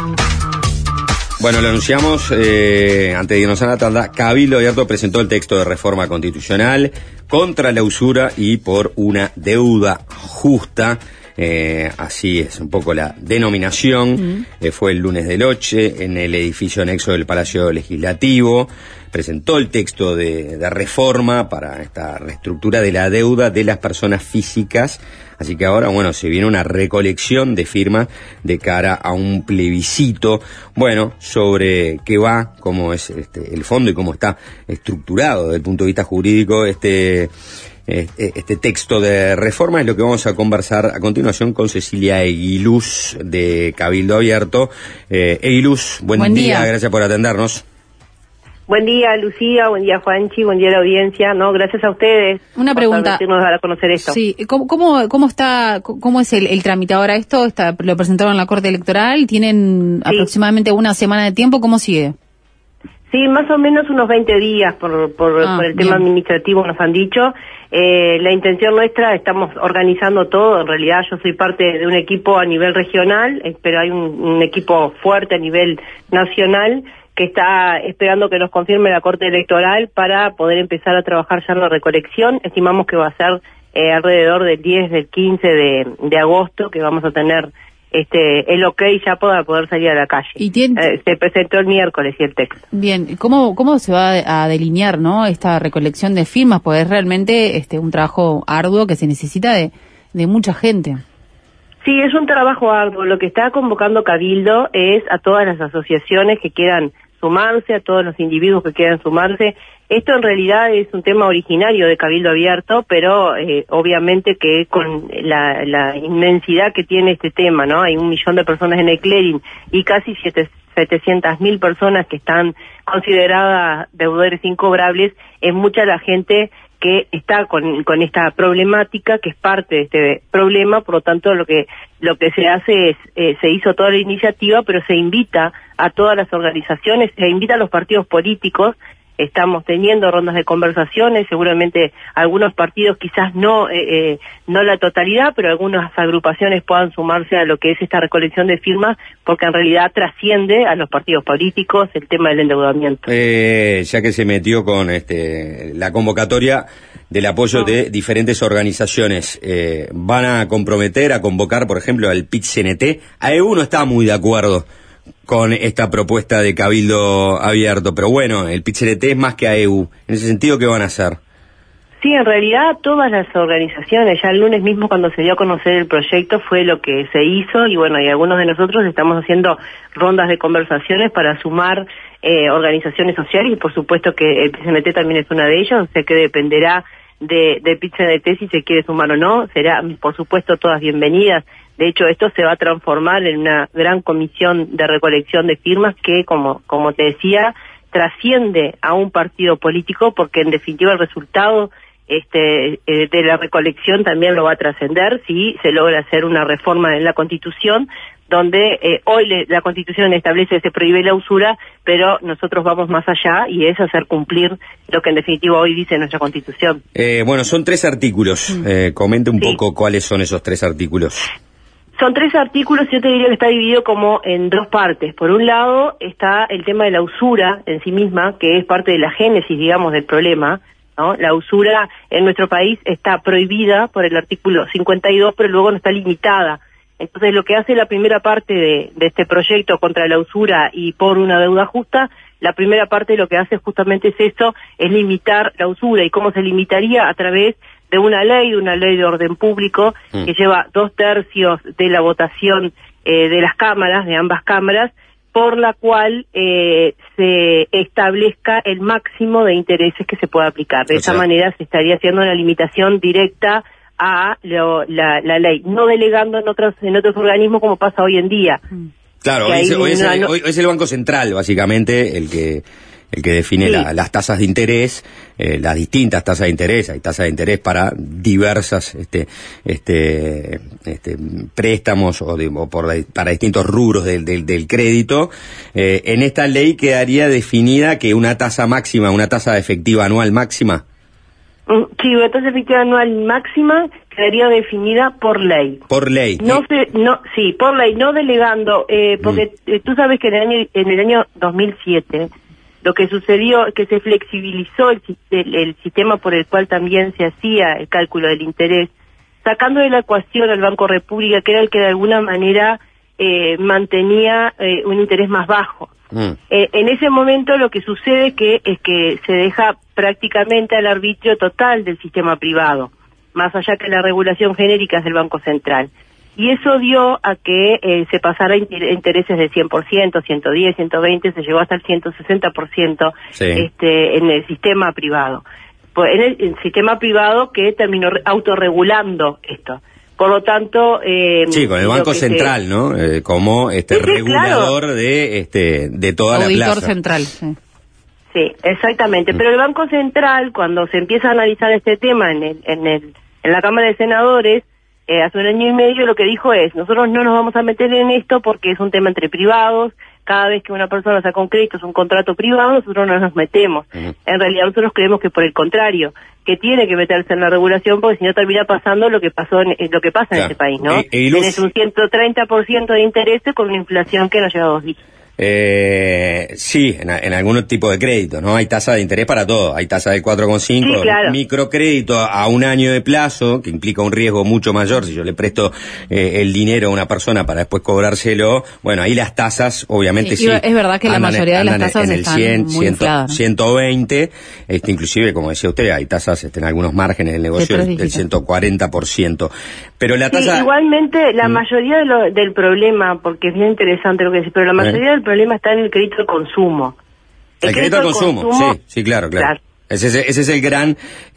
Bueno, lo anunciamos antes de irnos a la tanda. Cabildo Abierto presentó el texto de reforma constitucional contra la usura y por una deuda justa. Así es un poco la denominación. Fue el lunes de noche en el edificio anexo del Palacio Legislativo. Presentó el texto de reforma para esta reestructura de la deuda de las personas físicas. Así que ahora, bueno, se viene una recolección de firmas de cara a un plebiscito, bueno, sobre qué va, cómo es el fondo y cómo está estructurado desde el punto de vista jurídico este texto de reforma. Es lo que vamos a conversar a continuación con Cecilia Eguiluz de Cabildo Abierto. Eguiluz, buen día, gracias por atendernos. Buen día, Lucía, buen día, Juanchi, buen día a la audiencia. No, gracias a ustedes. Una pregunta. Por darnos a conocer esto. Sí, ¿cómo es el trámite ahora esto? Lo presentaron en la Corte Electoral, tienen aproximadamente una semana de tiempo, ¿cómo sigue? Sí, más o menos unos 20 días por el tema administrativo nos han dicho. La intención nuestra, estamos organizando todo. En realidad yo soy parte de un equipo a nivel regional, pero hay un equipo fuerte a nivel nacional que está esperando que nos confirme la Corte Electoral para poder empezar a trabajar ya en la recolección. Estimamos que va a ser alrededor del 10, del 15 de agosto, que vamos a tener el ok ya para poder salir a la calle. Se presentó el miércoles y el texto. Bien, ¿cómo se va a delinear, no, esta recolección de firmas? Porque es realmente un trabajo arduo que se necesita de mucha gente. Sí, es un trabajo arduo. Lo que está convocando Cabildo es a todas las asociaciones que quieran sumarse, a todos los individuos que quieran sumarse. Esto en realidad es un tema originario de Cabildo Abierto, pero obviamente que con la inmensidad que tiene este tema, ¿no? Hay 1 millón de personas en el clearing y casi 700.000 personas que están consideradas deudores incobrables. Es mucha la gente que está con esta problemática, que es parte de este problema. Por lo tanto, lo que se hace es, se hizo toda la iniciativa, pero se invita a todas las organizaciones, se invita a los partidos políticos. Estamos teniendo rondas de conversaciones, seguramente algunos partidos quizás no la totalidad, pero algunas agrupaciones puedan sumarse a lo que es esta recolección de firmas, porque en realidad trasciende a los partidos políticos el tema del endeudamiento. Ya que se metió con la convocatoria del apoyo de diferentes organizaciones, ¿van a comprometer, a convocar, por ejemplo, al PIT-CNT? AEU no está muy de acuerdo con esta propuesta de Cabildo Abierto, pero bueno, el PIT-CNT es más que AEU. En ese sentido, ¿qué van a hacer? Sí, en realidad todas las organizaciones, ya el lunes mismo cuando se dio a conocer el proyecto fue lo que se hizo, y bueno, y algunos de nosotros estamos haciendo rondas de conversaciones para sumar organizaciones sociales, y por supuesto que el PIT-CNT también es una de ellas. Sé que dependerá de PIT-CNT si se quiere sumar o no. Serán, por supuesto, todas bienvenidas. De hecho, esto se va a transformar en una gran comisión de recolección de firmas que, como te decía, trasciende a un partido político, porque en definitiva el resultado de la recolección también lo va a trascender si se logra hacer una reforma en la Constitución, donde hoy la Constitución establece que se prohíbe la usura, pero nosotros vamos más allá y es hacer cumplir lo que en definitiva hoy dice nuestra Constitución. Bueno, son 3 artículos. Comente un poco cuáles son esos 3 artículos. Son 3 artículos, yo te diría que está dividido como en 2 partes. Por un lado está el tema de la usura en sí misma, que es parte de la génesis, digamos, del problema, ¿no? La usura en nuestro país está prohibida por el artículo 52, pero luego no está limitada. Entonces, lo que hace la primera parte de este proyecto contra la usura y por una deuda justa, la primera parte lo que hace justamente es eso, es limitar la usura. ¿Y cómo se limitaría? A través de una ley de orden público, que lleva 2/3 de la votación de las cámaras, de ambas cámaras, por la cual se establezca el máximo de intereses que se pueda aplicar. De esa manera se estaría haciendo una limitación directa a la ley, no delegando en otros organismos como pasa hoy en día. Claro, hoy es el Banco Central, básicamente, el que define las tasas de interés, las distintas tasas de interés. Hay tasas de interés para diversas préstamos para distintos rubros del crédito. En esta ley quedaría definida que una tasa máxima, una tasa efectiva anual máxima. Sí, la tasa efectiva anual máxima quedaría definida por ley. Por ley. Sí, por ley, no delegando, porque tú sabes que en el año 2007 lo que sucedió es que se flexibilizó el sistema por el cual también se hacía el cálculo del interés, sacando de la ecuación al Banco República, que era el que de alguna manera mantenía un interés más bajo. En ese momento lo que sucede es que se deja prácticamente al arbitrio total del sistema privado, más allá que la regulación genérica es del Banco Central. Y eso dio a que se pasara intereses de 100%, 110, 120, se llegó hasta el 160% en el sistema privado. Pues en el sistema privado que terminó autorregulando esto. Por lo tanto... sí, con el Banco Central, ¿no? Como regulador, claro, de toda la plaza. Auditor central, sí. Sí, exactamente. Pero el Banco Central, cuando se empieza a analizar este tema en la Cámara de Senadores, hace un año y medio, lo que dijo es, nosotros no nos vamos a meter en esto porque es un tema entre privados, cada vez que una persona saca un crédito es un contrato privado, nosotros no nos metemos. En realidad nosotros creemos que por el contrario, que tiene que meterse en la regulación porque si no termina pasando lo que pasa en este país, ¿no? Tienes un 130% de interés con una inflación que nos lleva a 2 dígitos. Sí, en algún tipo de crédito, ¿no? Hay tasa de interés para todo, hay tasa del 4,5, sí, claro, microcrédito a un año de plazo, que implica un riesgo mucho mayor si yo le presto el dinero a una persona para después cobrárselo, bueno, ahí las tasas, obviamente sí. Es verdad que la mayoría de las tasas en el están 100, muy infladas, 120, inclusive, como decía usted, hay tasas en algunos márgenes del negocio del 140%. Pero la tasa... Sí, igualmente, la mayoría del problema, porque es bien interesante lo que decís, pero la mayoría del problema está en el crédito al consumo. El crédito al consumo, sí, claro. Ese es el gran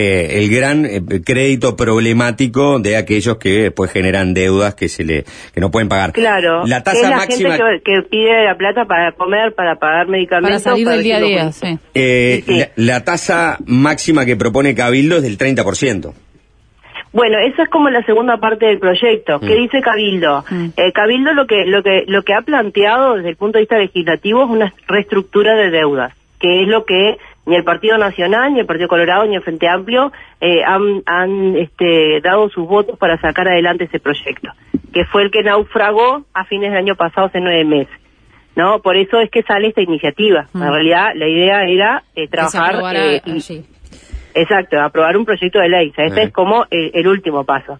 crédito problemático de aquellos que pues generan deudas que no pueden pagar. Claro, la tasa es la máxima gente que pide la plata para comer, para pagar medicamentos, para salir del día a día, sí. La tasa máxima que propone Cabildo es del 30%. Bueno, esa es como la segunda parte del proyecto. ¿Qué dice Cabildo? Cabildo lo que ha planteado desde el punto de vista legislativo es una reestructura de deudas, que es lo que ni el Partido Nacional, ni el Partido Colorado, ni el Frente Amplio han dado sus votos para sacar adelante ese proyecto, que fue el que naufragó a fines del año pasado, hace 9 meses. ¿No? Por eso es que sale esta iniciativa. En realidad, la idea era trabajar... Exacto, aprobar un proyecto de ley. O sea, este es como el último paso.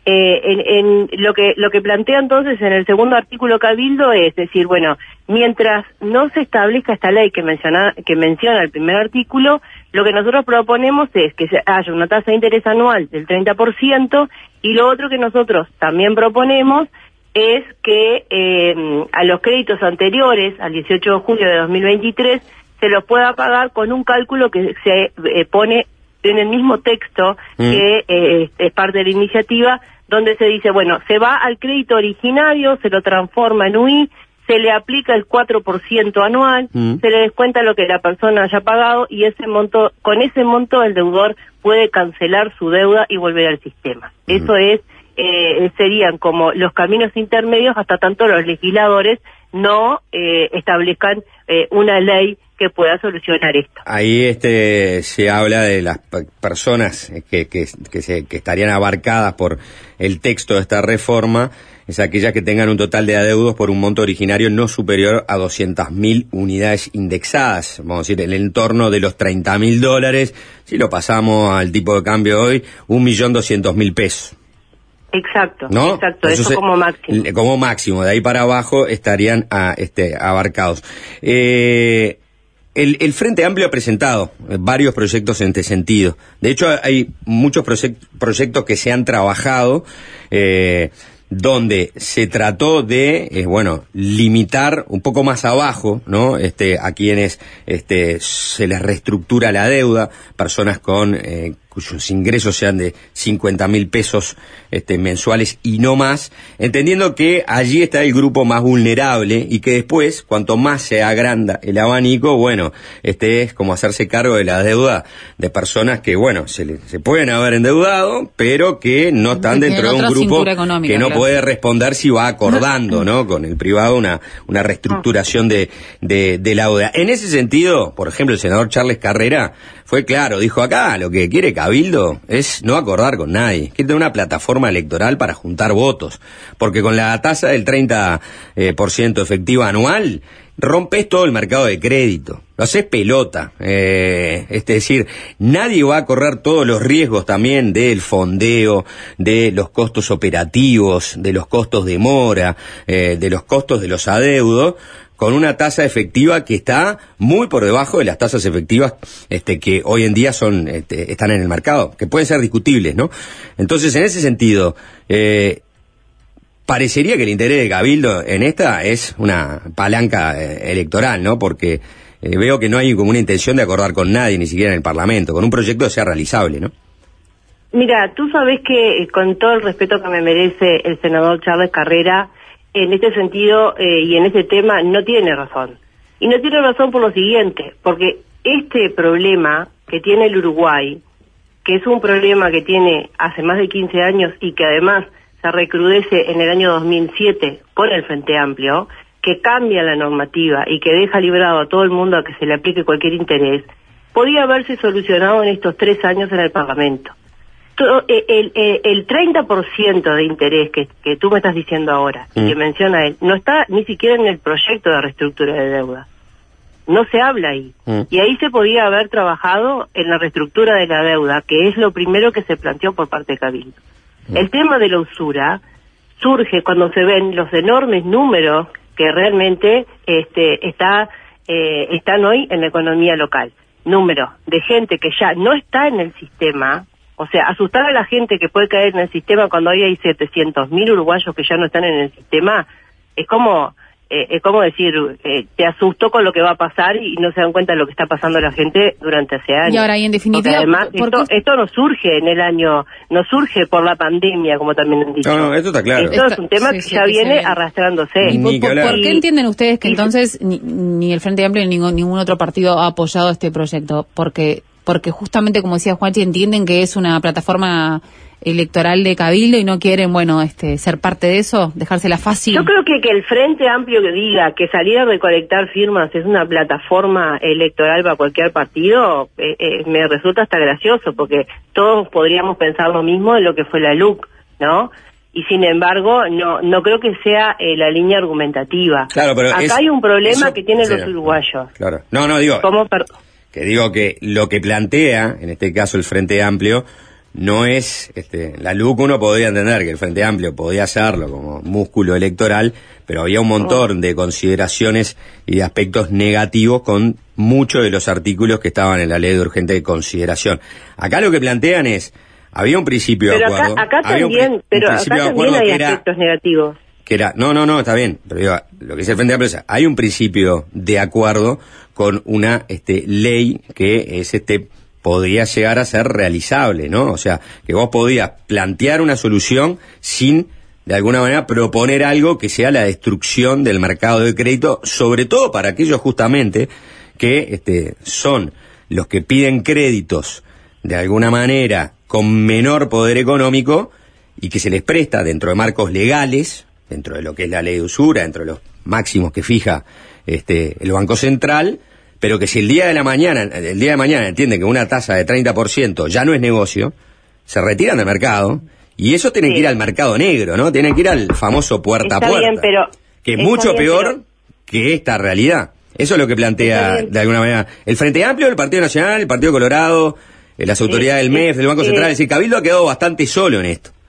Lo que plantea entonces en el segundo artículo Cabildo es decir, bueno, mientras no se establezca esta ley que menciona el primer artículo, lo que nosotros proponemos es que haya una tasa de interés anual del 30%, y lo otro que nosotros también proponemos es que a los créditos anteriores, al 18 de julio de 2023, se los pueda pagar con un cálculo que se pone en el mismo texto que es parte de la iniciativa, donde se dice, bueno, se va al crédito originario, se lo transforma en UI, se le aplica el 4% anual, se le descuenta lo que la persona haya pagado, y con ese monto el deudor puede cancelar su deuda y volver al sistema. Eso serían como los caminos intermedios hasta tanto los legisladores no establezcan una ley que pueda solucionar esto. Ahí se habla de las personas que estarían abarcadas por el texto de esta reforma, es aquellas que tengan un total de adeudos por un monto originario no superior a 200.000 unidades indexadas, vamos a decir, en el entorno de los $30.000, si lo pasamos al tipo de cambio hoy, 1.200.000 pesos. Exacto, ¿no? Exacto, eso como máximo. Como máximo, de ahí para abajo estarían abarcados. El Frente Amplio ha presentado varios proyectos en este sentido. De hecho, hay muchos proyectos que se han trabajado, donde se trató de, limitar un poco más abajo, ¿no? A quienes, se les reestructura la deuda, personas cuyos ingresos sean de 50.000 pesos mensuales y no más, entendiendo que allí está el grupo más vulnerable y que después, cuanto más se agranda el abanico, es como hacerse cargo de la deuda de personas que, se pueden haber endeudado, pero que no están dentro de un grupo que no puede responder si va acordando, ¿no? Con el privado una reestructuración de la deuda. En ese sentido, por ejemplo, el senador Charles Carrera fue claro, dijo acá, lo que quiere Cabildo Cabildo es no acordar con nadie, quiere tener una plataforma electoral para juntar votos, porque con la tasa del 30% efectiva anual, rompes todo el mercado de crédito, lo haces pelota, es decir, nadie va a correr todos los riesgos también del fondeo, de los costos operativos, de los costos de mora, de los costos de los adeudos, con una tasa efectiva que está muy por debajo de las tasas efectivas que hoy en día están en el mercado, que pueden ser discutibles, ¿no? Entonces, en ese sentido, parecería que el interés de Cabildo en esta es una palanca electoral, ¿no? Porque veo que no hay como una intención de acordar con nadie, ni siquiera en el Parlamento, con un proyecto que sea realizable, ¿no? Mira, tú sabés que con todo el respeto que me merece el senador Charles Carrera, en este sentido y en este tema no tiene razón. Y no tiene razón por lo siguiente, porque este problema que tiene el Uruguay, que es un problema que tiene hace más de 15 años y que además se recrudece en el año 2007 por el Frente Amplio, que cambia la normativa y que deja librado a todo el mundo a que se le aplique cualquier interés, podía haberse solucionado en estos 3 años en el Parlamento. El 30% de interés que tú me estás diciendo ahora, y que menciona él, no está ni siquiera en el proyecto de reestructura de deuda. No se habla ahí. Y ahí se podía haber trabajado en la reestructura de la deuda, que es lo primero que se planteó por parte de Cabildo. El tema de la usura surge cuando se ven los enormes números que realmente están hoy en la economía local. Números de gente que ya no está en el sistema. O sea, asustar a la gente que puede caer en el sistema cuando hoy hay 700.000 uruguayos que ya no están en el sistema, es como decir, te asustó con lo que va a pasar y no se dan cuenta de lo que está pasando a la gente durante hace años. Y ahora, y en definitiva... Porque además, esto no surge no surge por la pandemia, como también han dicho. No, esto está claro. Esto es un tema que ya viene arrastrándose. ¿Y por qué entienden ustedes que entonces ni el Frente Amplio ni ningún otro partido ha apoyado este proyecto? Porque justamente, como decía Juanchi, entienden que es una plataforma electoral de Cabildo y no quieren, ser parte de eso, dejársela fácil. Yo creo que el Frente Amplio que diga que salir a recolectar firmas es una plataforma electoral para cualquier partido, me resulta hasta gracioso, porque todos podríamos pensar lo mismo de lo que fue la LUC, ¿no? Y sin embargo, no creo que sea la línea argumentativa. Claro, pero acá hay un problema que tienen los uruguayos. Claro. Digo que lo que plantea, en este caso el Frente Amplio, no es, la LUC uno podría entender que el Frente Amplio podía hacerlo como músculo electoral, pero había un montón de consideraciones y de aspectos negativos con muchos de los artículos que estaban en la ley de urgente consideración. Acá lo que plantean es, había un principio de acuerdo. Acá también hay aspectos negativos. No, está bien, pero digo, lo que dice el Frente Amplio es, hay un principio de acuerdo con una ley que es podría llegar a ser realizable, ¿no? O sea, que vos podías plantear una solución sin, de alguna manera, proponer algo que sea la destrucción del mercado de crédito, sobre todo para aquellos justamente que son los que piden créditos de alguna manera con menor poder económico y que se les presta dentro de marcos legales, dentro de lo que es la ley de usura, dentro de los máximos que fija el Banco Central, pero que si el día de mañana entienden que una tasa de 30% ya no es negocio, se retiran del mercado, y eso tienen que ir al mercado negro, ¿no? Tienen que ir al famoso puerta a puerta, que es mucho peor que esta realidad. Eso es lo que plantea de alguna manera el Frente Amplio, el Partido Nacional, el Partido Colorado, las autoridades del MEF, del Banco Central. Es decir, Cabildo ha quedado bastante solo en esto.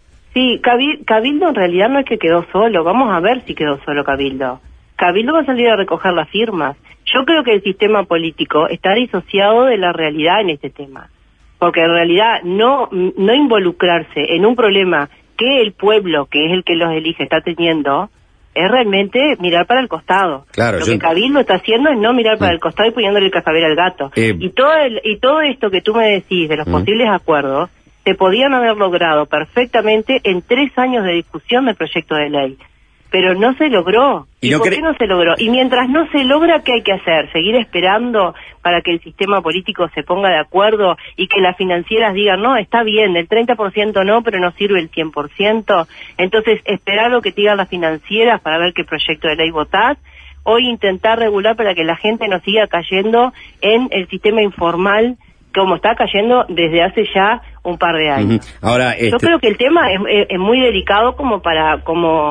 Sí, Cabildo en realidad no es que quedó solo. Vamos a ver si quedó solo Cabildo. Cabildo va a salir a recoger las firmas. Yo creo que el sistema político está disociado de la realidad en este tema. Porque en realidad no involucrarse en un problema que el pueblo, que es el que los elige, está teniendo, es realmente mirar para el costado. Claro, lo que Cabildo está haciendo es no mirar para el costado y poniéndole el cascabel al gato. Y todo esto que tú me decís de los posibles acuerdos, se podían haber logrado perfectamente en 3 años de discusión del proyecto de ley. Pero no se logró. ¿Y por qué no se logró? Y mientras no se logra, ¿qué hay que hacer? ¿Seguir esperando para que el sistema político se ponga de acuerdo y que las financieras digan, no, está bien, el 30% no, pero no sirve el 100%? Entonces, esperar lo que te digan las financieras para ver qué proyecto de ley votás, o intentar regular para que la gente no siga cayendo en el sistema informal como está cayendo desde hace ya un par de años. Ahora, yo creo que el tema es muy delicado como para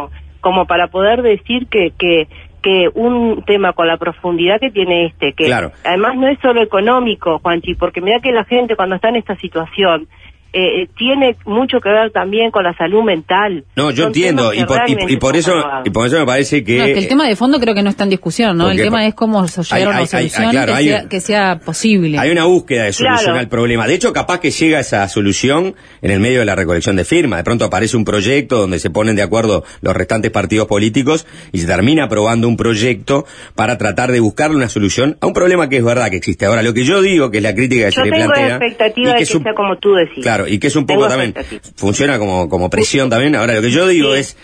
poder decir que un tema con la profundidad que tiene que claro. Además no es solo económico, Juanchi, porque mira que la gente cuando está en esta situación tiene mucho que ver también con la salud mental. No, yo entiendo, y por eso me parece que... No, es que el tema de fondo creo que no está en discusión, ¿no? El tema es cómo llegar a una solución que sea posible. Hay una búsqueda de solución al problema. De hecho, capaz que llega esa solución en el medio de la recolección de firmas. De pronto aparece un proyecto donde se ponen de acuerdo los restantes partidos políticos y se termina aprobando un proyecto para tratar de buscarle una solución a un problema que es verdad que existe. Ahora, lo que yo digo, que es la crítica que se le plantea... Yo tengo la expectativa de que sea como tú decís. Claro, y que es un poco también, funciona como presión también. Ahora, lo que yo digo es,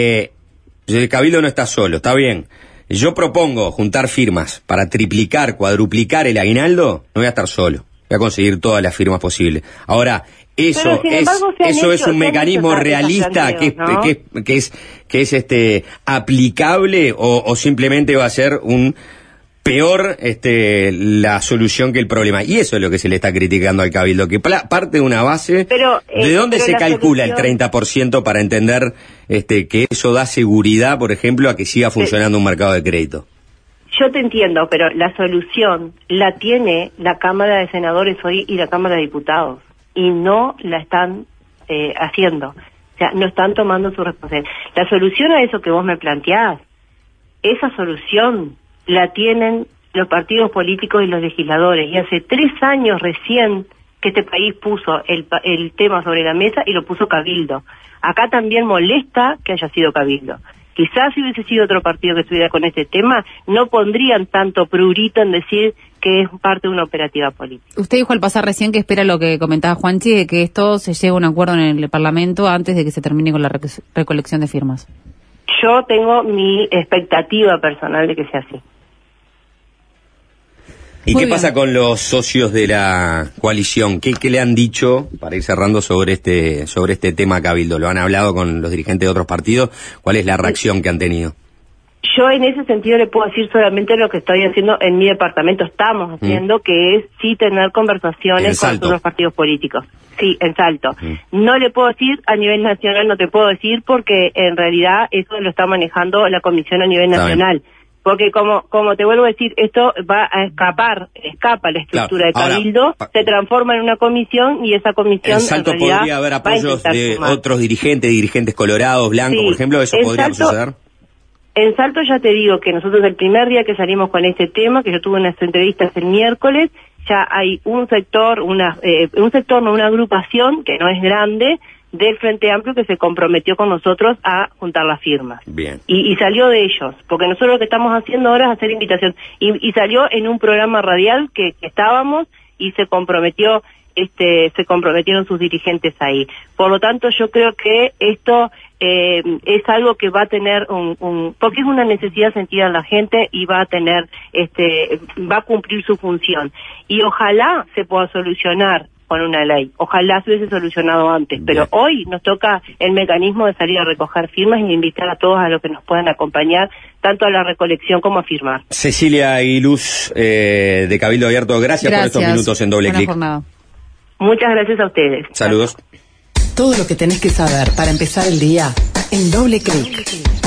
el Cabildo no está solo, está bien. Yo propongo juntar firmas para triplicar, cuadruplicar el aguinaldo, no voy a estar solo. Voy a conseguir todas las firmas posibles. Ahora, eso es un mecanismo realista que es aplicable o simplemente va a ser un peor la solución que el problema. Y eso es lo que se le está criticando al Cabildo, que parte de una base. ¿De dónde se calcula el 30% para entender que eso da seguridad, por ejemplo, a que siga funcionando un mercado de crédito? Yo te entiendo, pero la solución la tiene la Cámara de Senadores hoy y la Cámara de Diputados, y no la están haciendo. O sea, no están tomando su responsabilidad. La solución a eso que vos me planteás, esa solución la tienen los partidos políticos y los legisladores, y hace 3 años recién que este país puso el tema sobre la mesa y lo puso Cabildo. Acá también molesta que haya sido Cabildo. Quizás si hubiese sido otro partido que estuviera con este tema, no pondrían tanto prurito en decir que es parte de una operativa política. Usted dijo al pasar recién que espera lo que comentaba Juanchi, de que esto se llegue a un acuerdo en el Parlamento antes de que se termine con la recolección de firmas. Yo tengo mi expectativa personal de que sea así. ¿Y qué pasa con los socios de la coalición? ¿Qué le han dicho, para ir cerrando, sobre este tema Cabildo? ¿Lo han hablado con los dirigentes de otros partidos? ¿Cuál es la reacción que han tenido? Yo en ese sentido le puedo decir solamente lo que estoy haciendo en mi departamento, estamos haciendo, que es sí tener conversaciones con otros partidos políticos. Sí, en Salto. No le puedo decir a nivel nacional, no te puedo decir, porque en realidad eso lo está manejando la comisión a nivel nacional. Porque como te vuelvo a decir, esto va a escapa la estructura de Cabildo, se transforma en una comisión, y esa comisión en Salto en realidad podría haber apoyos de otros dirigentes colorados, blancos, por ejemplo, ¿eso podría suceder? En Salto ya te digo que nosotros el primer día que salimos con este tema, que yo tuve unas entrevistas el miércoles, ya hay una agrupación que no es grande, del Frente Amplio, que se comprometió con nosotros a juntar las firmas. Bien. Y salió de ellos, porque nosotros lo que estamos haciendo ahora es hacer invitación. Y salió en un programa radial que estábamos, y se comprometieron sus dirigentes ahí. Por lo tanto, yo creo que esto es algo que va a tener porque es una necesidad sentida en la gente, y va a cumplir su función. Y ojalá se pueda solucionar con una ley. Ojalá se hubiese solucionado antes, pero hoy nos toca el mecanismo de salir a recoger firmas y invitar a todos a los que nos puedan acompañar, tanto a la recolección como a firmar. Cecilia Aguiluz, de Cabildo Abierto, gracias por estos minutos en Doble Clic. Muchas gracias a ustedes. Saludos. Todo lo que tenés que saber para empezar el día en Doble Clic.